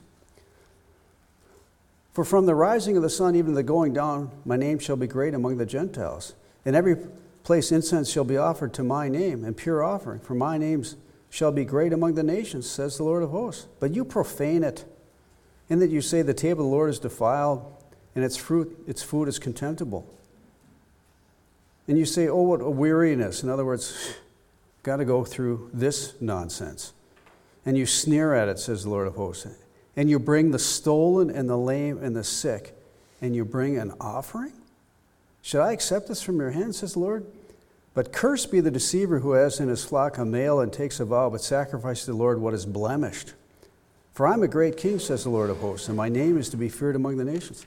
For from the rising of the sun even the going down, my name shall be great among the Gentiles. In every place incense shall be offered to my name, and pure offering, for my name shall be great among the nations, says the Lord of hosts. But you profane it, in that you say the table of the Lord is defiled, and its food is contemptible. And you say, oh, what a weariness. In other words, got to go through this nonsense. And you sneer at it, says the Lord of hosts. And you bring the stolen and the lame and the sick, and you bring an offering? Should I accept this from your hand, says the Lord? But cursed be the deceiver who has in his flock a male and takes a vow, but sacrifices to the Lord what is blemished. For I'm a great king, says the Lord of hosts, and my name is to be feared among the nations.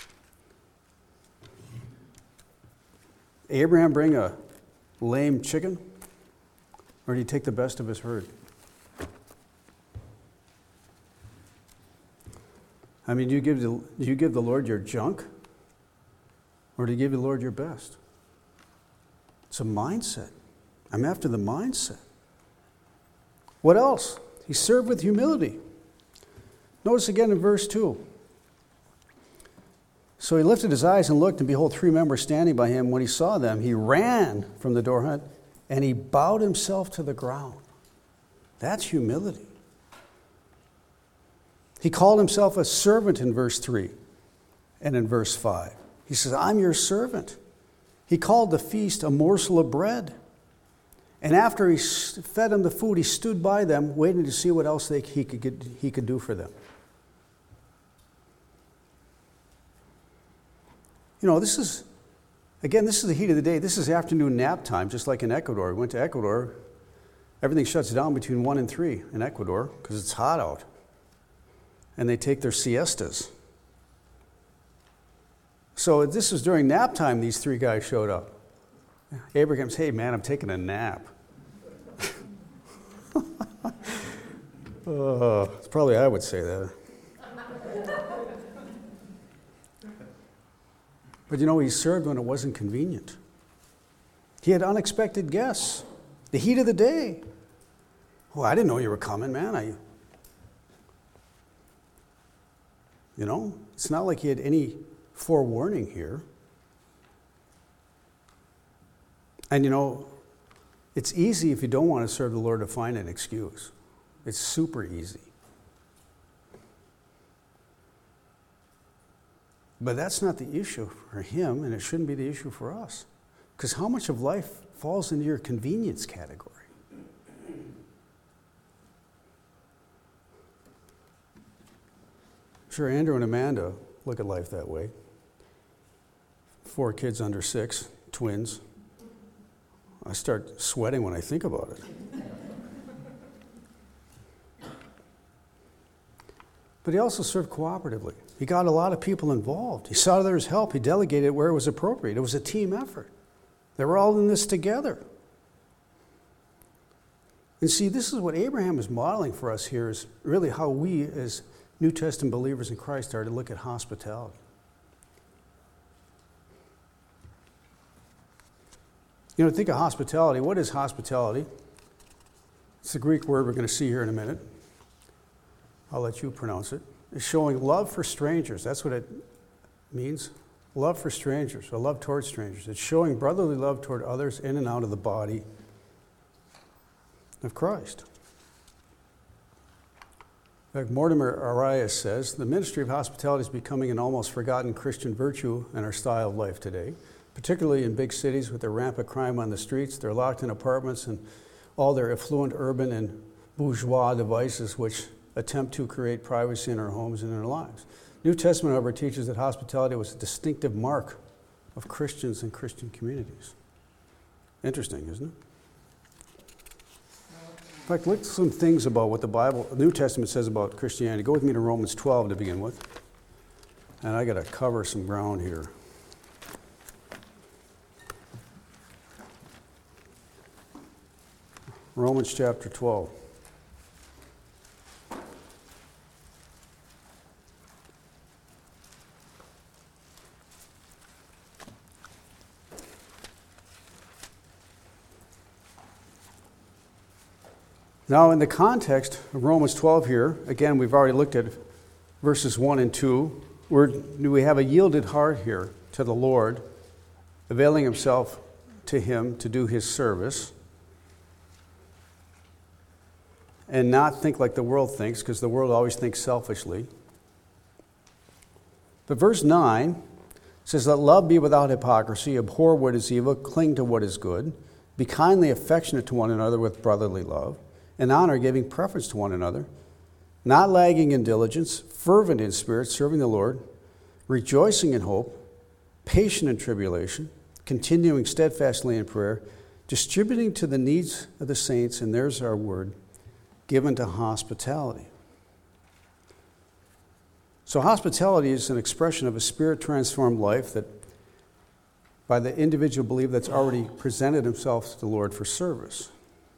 Abraham bring a lame chicken, or did he take the best of his herd? I mean, do you give the Lord your junk? Or do you give the Lord your best? It's a mindset. I'm after the mindset. What else? He served with humility. Notice again in verse 2. So he lifted his eyes and looked, and behold, 3 men were standing by him. When he saw them, he ran from the door hut, and he bowed himself to the ground. That's humility. He called himself a servant in verse 3 and in verse 5. He says, I'm your servant. He called the feast a morsel of bread. And after he fed them the food, he stood by them, waiting to see what else he could do for them. You know, this is the heat of the day. This is afternoon nap time, just like in Ecuador. We went to Ecuador. Everything shuts down between 1 and 3 in Ecuador because it's hot out. And they take their siestas. So this was during nap time these three guys showed up. Abraham said, hey man, I'm taking a nap. It's probably I would say that. But you know, he served when it wasn't convenient. He had unexpected guests. The heat of the day. Oh, I didn't know you were coming, man. You know, it's not like he had any forewarning here. And you know, it's easy if you don't want to serve the Lord to find an excuse. It's super easy. But that's not the issue for him, and it shouldn't be the issue for us. Because how much of life falls into your convenience category? Sure, Andrew and Amanda look at life that way. 4 kids under 6, twins. I start sweating when I think about it. But he also served cooperatively. He got a lot of people involved. He sought others' help. He delegated where it was appropriate. It was a team effort. They were all in this together. And see, this is what Abraham is modeling for us here, is really how we as New Testament believers in Christ are to look at hospitality. You know, think of hospitality. What is hospitality? It's the Greek word we're going to see here in a minute. I'll let you pronounce it. It's showing love for strangers. That's what it means. Love for strangers, or love toward strangers. It's showing brotherly love toward others in and out of the body of Christ. In fact, Mortimer Arias says, the ministry of hospitality is becoming an almost forgotten Christian virtue in our style of life today, particularly in big cities with their rampant crime on the streets, their locked in apartments, and all their affluent urban and bourgeois devices which attempt to create privacy in our homes and in our lives. New Testament, however, teaches that hospitality was a distinctive mark of Christians and Christian communities. Interesting, isn't it? In fact, look at some things about what the New Testament says about Christianity. Go with me to Romans 12 to begin with. And I got to cover some ground here. Romans chapter 12. Now, in the context of Romans 12 here, again, we've already looked at verses 1 and 2. We have a yielded heart here to the Lord, availing himself to him to do his service, and not think like the world thinks, because the world always thinks selfishly. But verse 9 says, let love be without hypocrisy, abhor what is evil, cling to what is good, be kindly affectionate to one another with brotherly love, in honor, giving preference to one another, not lagging in diligence, fervent in spirit, serving the Lord, rejoicing in hope, patient in tribulation, continuing steadfastly in prayer, distributing to the needs of the saints, and there's our word, given to hospitality. So hospitality is an expression of a spirit-transformed life that by the individual believer that's already presented himself to the Lord for service.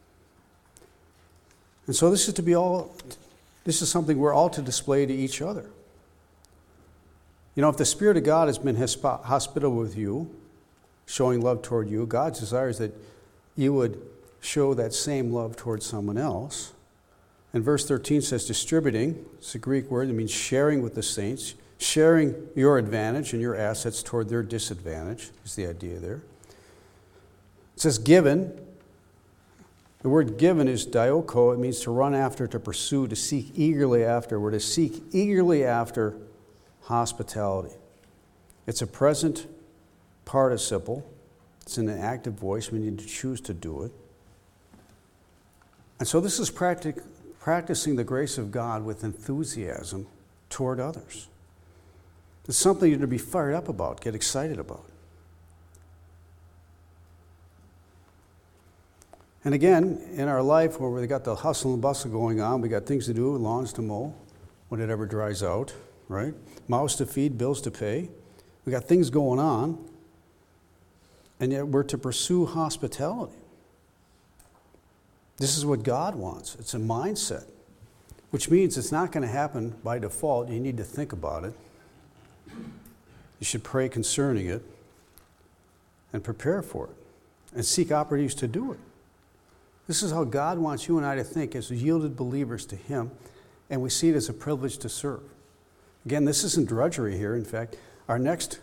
And so this is something we're all to display to each other. You know, if the Spirit of God has been hospitable with you, showing love toward you, God's desire is that you would show that same love toward someone else. And verse 13 says distributing. It's a Greek word. It means sharing with the saints, sharing your advantage and your assets toward their disadvantage is the idea there. It says given. The word given is dioko. It means to run after, to pursue, to seek eagerly after. We're to seek eagerly after hospitality. It's a present participle. It's in an active voice. We need to choose to do it. And so this is practicing the grace of God with enthusiasm toward others. It's something you're to be fired up about, get excited about. And again, in our life where we've got the hustle and bustle going on, we got things to do, lawns to mow when it ever dries out, right? Mouths to feed, bills to pay. We got things going on, and yet we're to pursue hospitality. This is what God wants. It's a mindset, which means it's not going to happen by default. You need to think about it. You should pray concerning it and prepare for it and seek opportunities to do it. This is how God wants you and I to think as yielded believers to Him, and we see it as a privilege to serve. Again, this isn't drudgery here. In fact, our next,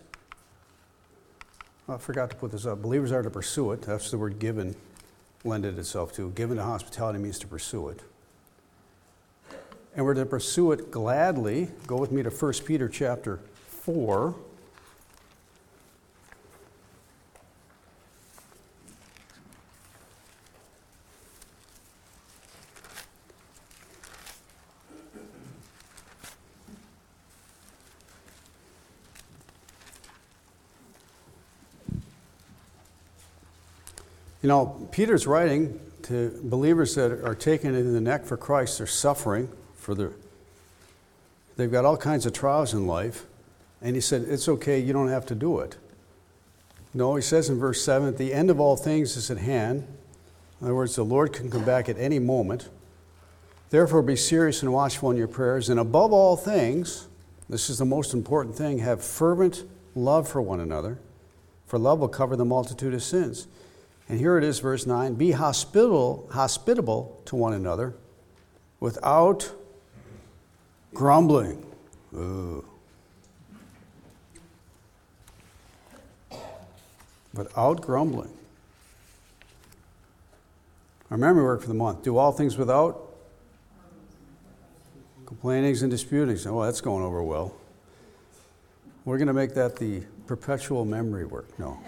I forgot to put this up, believers are to pursue it. That's the word given lended itself to. Given to hospitality means to pursue it. And we're to pursue it gladly. Go with me to 1 Peter chapter 4. You know, Peter's writing to believers that are taken in the neck for Christ. They're suffering they've got all kinds of trials in life. And he said, it's okay, you don't have to do it. No, he says in verse 7, the end of all things is at hand. In other words, the Lord can come back at any moment. Therefore, be serious and watchful in your prayers. And above all things, this is the most important thing, have fervent love for one another, for love will cover the multitude of sins. And here it is, verse 9, be hospitable to one another without grumbling. Ooh. Without grumbling. Our memory work for the month. Do all things without complainings and disputings. Oh, that's going over well. We're going to make that the perpetual memory work. No.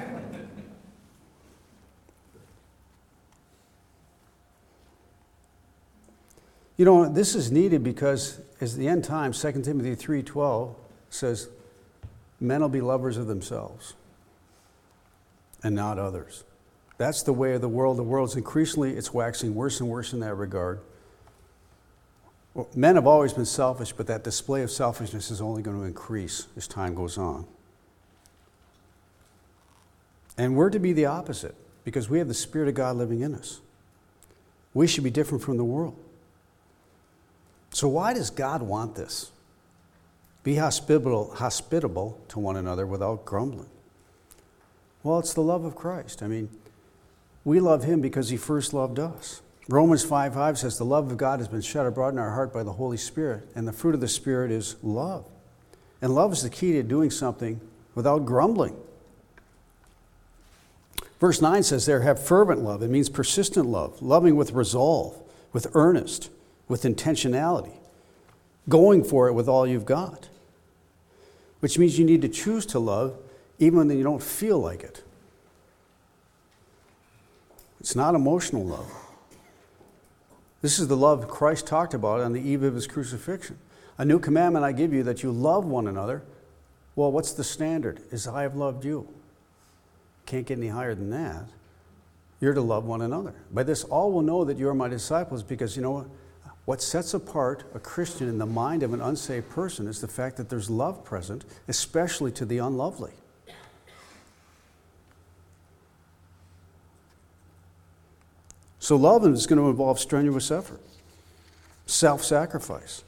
You know, this is needed because as the end times, 2 Timothy 3:12 says, men will be lovers of themselves and not others. That's the way of the world. The world's increasingly, it's waxing worse and worse in that regard. Well, men have always been selfish, but that display of selfishness is only going to increase as time goes on. And we're to be the opposite because we have the Spirit of God living in us. We should be different from the world. So why does God want this? Be hospitable to one another without grumbling. Well, it's the love of Christ. I mean, we love Him because He first loved us. Romans 5:5 says, the love of God has been shed abroad in our heart by the Holy Spirit, and the fruit of the Spirit is love. And love is the key to doing something without grumbling. Verse 9 says there, have fervent love. It means persistent love, loving with resolve, with earnest, with intentionality, going for it with all you've got. Which means you need to choose to love even when you don't feel like it. It's not emotional love. This is the love Christ talked about on the eve of His crucifixion. A new commandment I give you, that you love one another. Well, what's the standard? As I have loved you. Can't get any higher than that. You're to love one another. By this all will know that you are my disciples, because you know what sets apart a Christian in the mind of an unsaved person is the fact that there's love present, especially to the unlovely. So love is going to involve strenuous effort, self-sacrifice.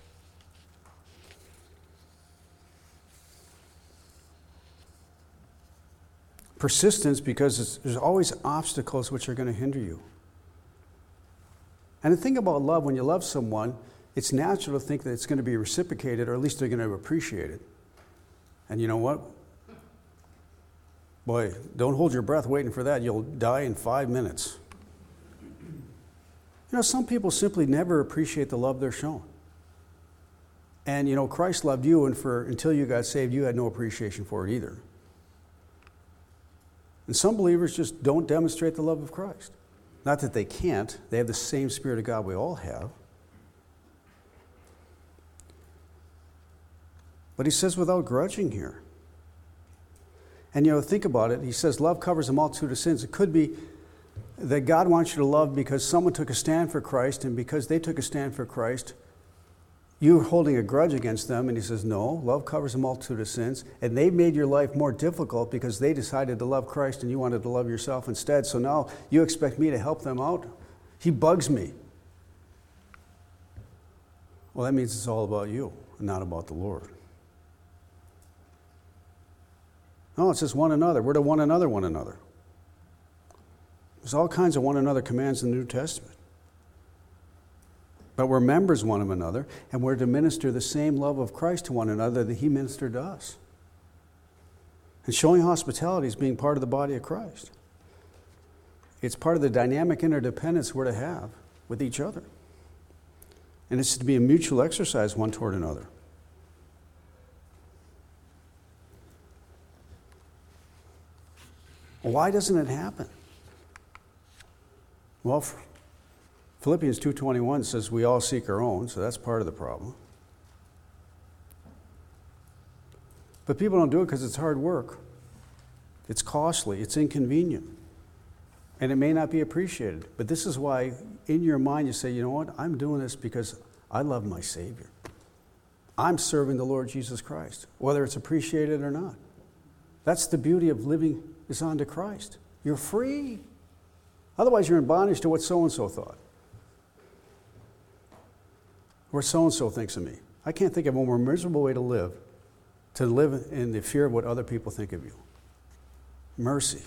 Persistence, because there's always obstacles which are going to hinder you. And the thing about love, when you love someone, it's natural to think that it's going to be reciprocated, or at least they're going to appreciate it. And you know what? Boy, don't hold your breath waiting for that. You'll die in 5 minutes. Some people simply never appreciate the love they're shown. And, Christ loved you, and until you got saved, you had no appreciation for it either. And some believers just don't demonstrate the love of Christ. Not that they can't. They have the same Spirit of God we all have. But he says without grudging here. And, think about it. He says love covers a multitude of sins. It could be that God wants you to love because someone took a stand for Christ, and because they took a stand for Christ, you're holding a grudge against them. And he says, no, love covers a multitude of sins. And they made your life more difficult because they decided to love Christ and you wanted to love yourself instead. So now you expect me to help them out? He bugs me. Well, that means it's all about you and not about the Lord. No, it says one another. We're to one another. There's all kinds of one another commands in the New Testament. But we're members one of another, and we're to minister the same love of Christ to one another that he ministered to us. And showing hospitality is being part of the body of Christ. It's part of the dynamic interdependence we're to have with each other. And it's to be a mutual exercise one toward another. Why doesn't it happen? Well, Philippians 2:21 says we all seek our own, so that's part of the problem. But people don't do it because it's hard work. It's costly. It's inconvenient. And it may not be appreciated. But this is why in your mind you say, you know what? I'm doing this because I love my Savior. I'm serving the Lord Jesus Christ, whether it's appreciated or not. That's the beauty of living is unto Christ. You're free. Otherwise, you're in bondage to what so-and-so thought. Or so-and-so thinks of me. I can't think of a more miserable way to live in the fear of what other people think of you. Mercy.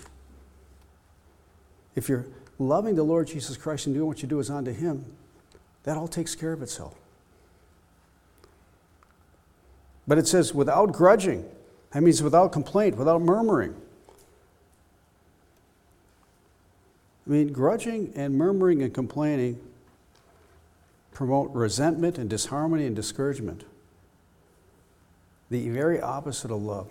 If you're loving the Lord Jesus Christ and doing what you do is unto him, that all takes care of itself. But it says without grudging. That means without complaint, without murmuring. I mean, grudging and murmuring and complaining promote resentment and disharmony and discouragement. The very opposite of love.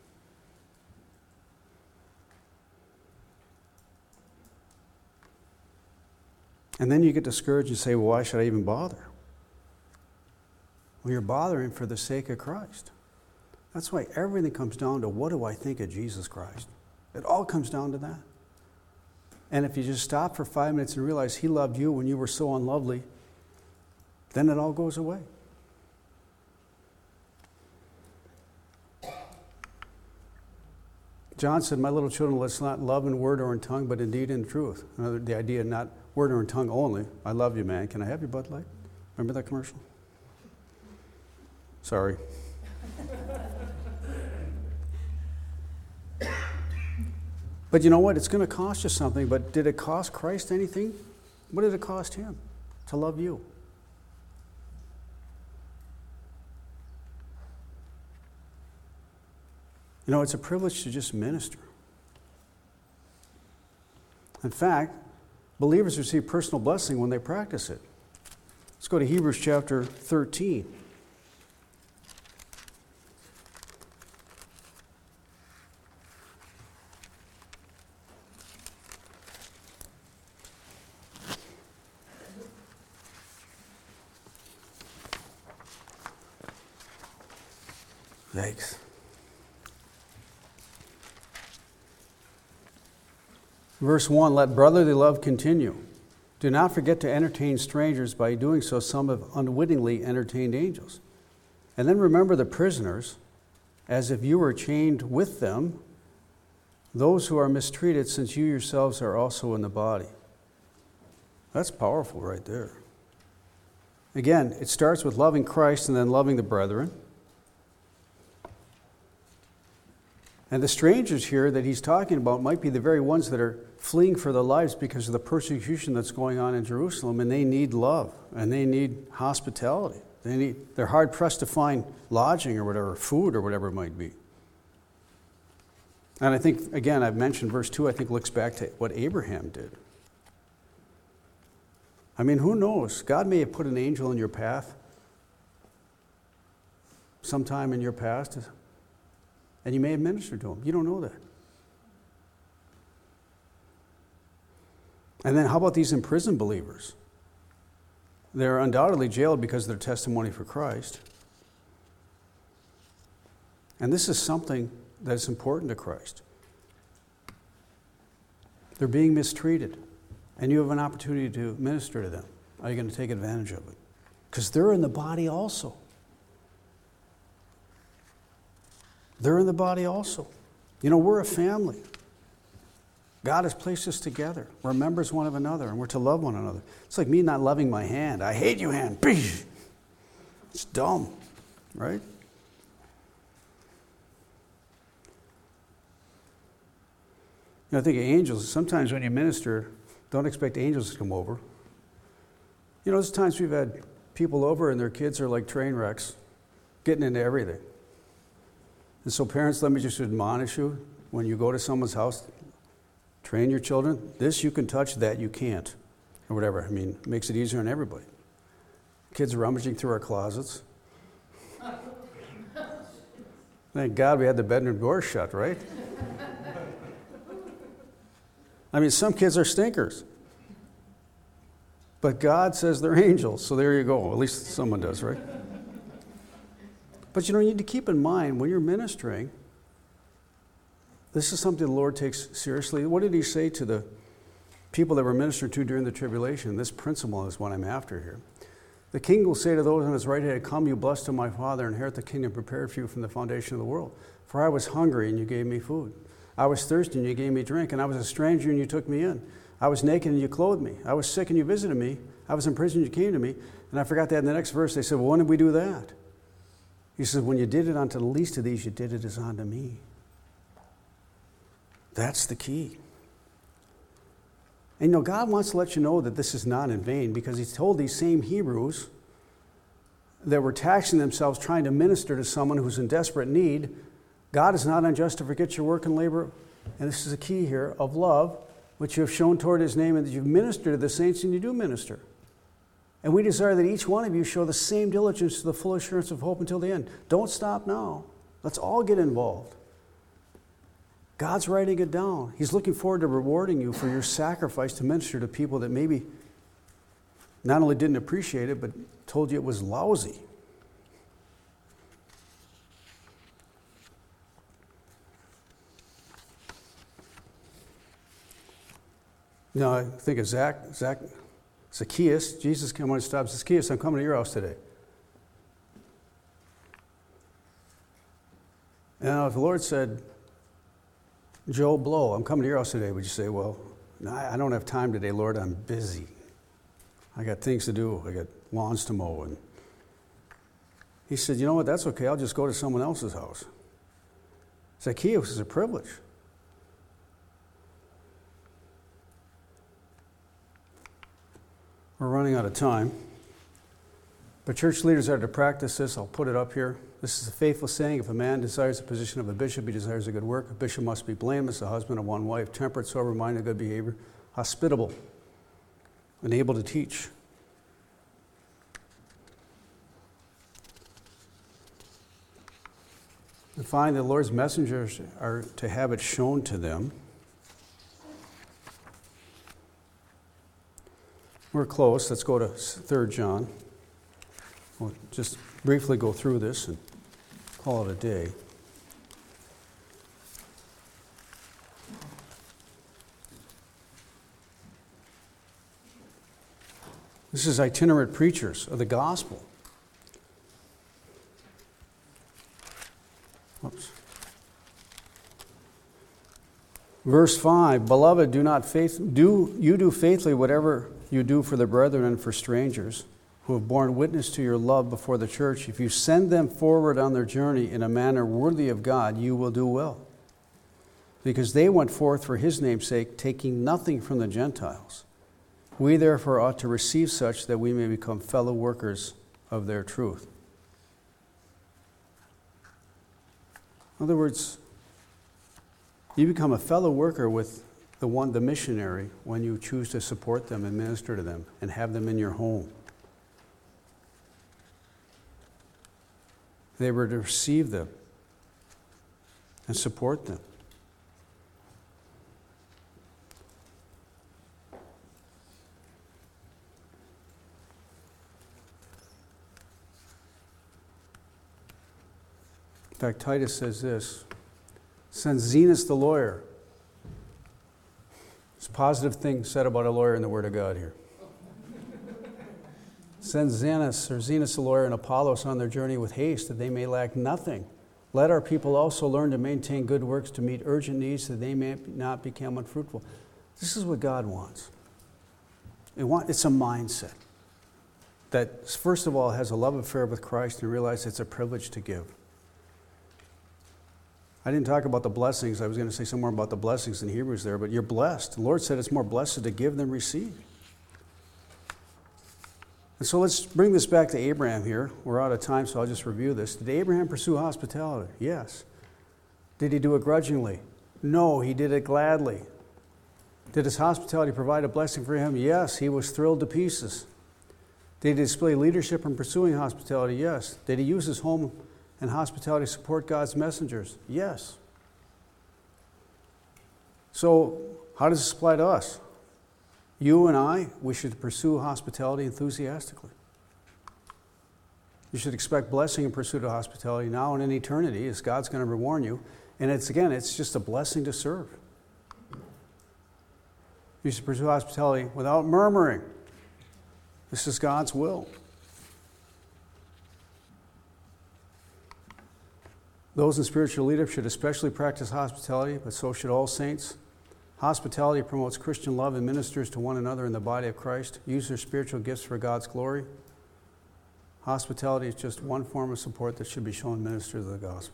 And then you get discouraged and say, well, why should I even bother? Well, you're bothering for the sake of Christ. That's why everything comes down to what do I think of Jesus Christ? It all comes down to that. And if you just stop for 5 minutes and realize he loved you when you were so unlovely, then it all goes away. John said, my little children, let's not love in word or in tongue, but in deed and truth. The idea, not word or in tongue only. I love you, man. Can I have your Bud Light? Remember that commercial? Sorry. But you know what? It's going to cost you something. But did it cost Christ anything? What did it cost him to love you? You know, it's a privilege to just minister. In fact, believers receive personal blessing when they practice it. Let's go to Hebrews chapter 13. Yikes. Verse 1, let brotherly love continue. Do not forget to entertain strangers. By doing so, some have unwittingly entertained angels. And then remember the prisoners, as if you were chained with them, those who are mistreated, since you yourselves are also in the body. That's powerful right there. Again, it starts with loving Christ and then loving the brethren. And the strangers here that he's talking about might be the very ones that are fleeing for their lives because of the persecution that's going on in Jerusalem, and they need love, and they need hospitality. They're hard-pressed to find lodging or whatever, food or whatever it might be. And I think, again, I've mentioned verse 2, I think looks back to what Abraham did. I mean, who knows? God may have put an angel in your path sometime in your past, and you may have ministered to him. You don't know that. And then how about these imprisoned believers? They're undoubtedly jailed because of their testimony for Christ. And this is something that's important to Christ. They're being mistreated, and you have an opportunity to minister to them. Are you going to take advantage of it? Because they're in the body also. They're in the body also. You know, we're a family. God has placed us together. We're members one of another, and we're to love one another. It's like me not loving my hand. I hate you, hand. It's dumb, right? You know, I think of angels. Sometimes when you minister, don't expect angels to come over. You know, there's times we've had people over and their kids are like train wrecks, getting into everything. And so parents, let me just admonish you, when you go to someone's house, train your children. This you can touch, that you can't, or whatever. I mean, it makes it easier on everybody. Kids rummaging through our closets. Thank God we had the bedroom door shut, right? I mean, some kids are stinkers. But God says they're angels, so there you go. At least someone does, right? But you know, you need to keep in mind, when you're ministering, this is something the Lord takes seriously. What did he say to the people that were ministered to during the tribulation? This principle is what I'm after here. The king will say to those on his right hand, "Come, you blessed of my Father, inherit the kingdom prepared for you from the foundation of the world. For I was hungry, and you gave me food. I was thirsty, and you gave me drink. And I was a stranger, and you took me in. I was naked, and you clothed me. I was sick, and you visited me. I was in prison, and you came to me." And I forgot that in the next verse. They said, "Well, when did we do that?" He says, "When you did it unto the least of these, you did it as unto me." That's the key. And you know, God wants to let you know that this is not in vain, because he's told these same Hebrews that were taxing themselves trying to minister to someone who's in desperate need, God is not unjust to forget your work and labor, and this is a key here, of love, which you have shown toward his name, and that you've ministered to the saints, and you do minister. And we desire that each one of you show the same diligence to the full assurance of hope until the end. Don't stop now. Let's all get involved. God's writing it down. He's looking forward to rewarding you for your sacrifice to minister to people that maybe not only didn't appreciate it, but told you it was lousy. Now, I think of Zacchaeus. Jesus came on and stopped. Zacchaeus, I'm coming to your house today. Now, if the Lord said, "Joe Blow, I'm coming to your house today," would you say, "Well, I don't have time today, Lord. I'm busy. I got things to do. I got lawns to mow." And he said, "You know what? That's okay. I'll just go to someone else's house." Zacchaeus is a privilege. We're running out of time. But church leaders are to practice this. I'll put it up here. This is a faithful saying: if a man desires the position of a bishop, he desires a good work. A bishop must be blameless, a husband of one wife, temperate, sober-minded, good behavior, hospitable, and able to teach. And finally, the Lord's messengers are to have it shown to them. We're close. Let's go to 3 John. We'll just briefly go through this and call it a day. This is itinerant preachers of the gospel. Oops. Verse 5, "Beloved, do faithfully whatever you do for the brethren and for strangers who have borne witness to your love before the church. If you send them forward on their journey in a manner worthy of God, you will do well. Because they went forth for his name's sake, taking nothing from the Gentiles. We therefore ought to receive such, that we may become fellow workers of their truth." In other words, you become a fellow worker with the missionary, when you choose to support them and minister to them and have them in your home. They were to receive them and support them. In fact, Titus says this, send Zenas the lawyer. It's a positive thing said about a lawyer in the Word of God here. Send Zenas the lawyer and Apollos on their journey with haste, that they may lack nothing. Let our people also learn to maintain good works, to meet urgent needs, that they may not become unfruitful. This is what God wants. It's a mindset that, first of all, has a love affair with Christ and realize it's a privilege to give. I didn't talk about the blessings. I was going to say some more about the blessings in Hebrews there, but you're blessed. The Lord said it's more blessed to give than receive. And so let's bring this back to Abraham here. We're out of time, so I'll just review this. Did Abraham pursue hospitality? Yes. Did he do it grudgingly? No, he did it gladly. Did his hospitality provide a blessing for him? Yes, he was thrilled to pieces. Did he display leadership in pursuing hospitality? Yes. Did he use his home and hospitality to support God's messengers? Yes. So, how does this apply to us? You and I, we should pursue hospitality enthusiastically. You should expect blessing in pursuit of hospitality now and in eternity, as God's going to reward you. And it's just a blessing to serve. You should pursue hospitality without murmuring. This is God's will. Those in spiritual leadership should especially practice hospitality, but so should all saints. Hospitality promotes Christian love and ministers to one another in the body of Christ. Use their spiritual gifts for God's glory. Hospitality is just one form of support that should be shown ministers of the gospel.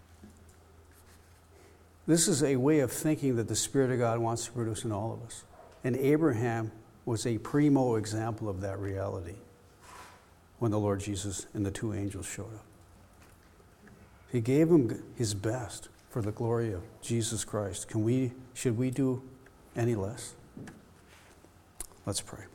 This is a way of thinking that the Spirit of God wants to produce in all of us. And Abraham was a primo example of that reality when the Lord Jesus and the two angels showed up. He gave him his best for the glory of Jesus Christ. Should we do any less? Let's pray.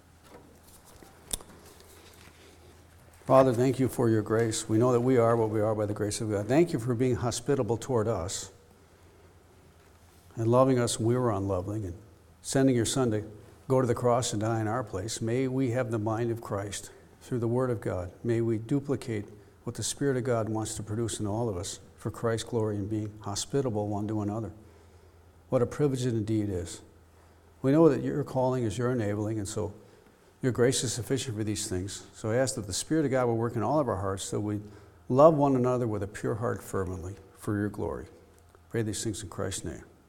Father, thank you for your grace. We know that we are what we are by the grace of God. Thank you for being hospitable toward us and loving us when we were unloving and sending your Son to go to the cross and die in our place. May we have the mind of Christ through the Word of God. May we duplicate what the Spirit of God wants to produce in all of us for Christ's glory and being hospitable one to another. What a privilege it indeed is. We know that your calling is your enabling, and so your grace is sufficient for these things. So I ask that the Spirit of God will work in all of our hearts so we love one another with a pure heart fervently for your glory. Pray these things in Christ's name.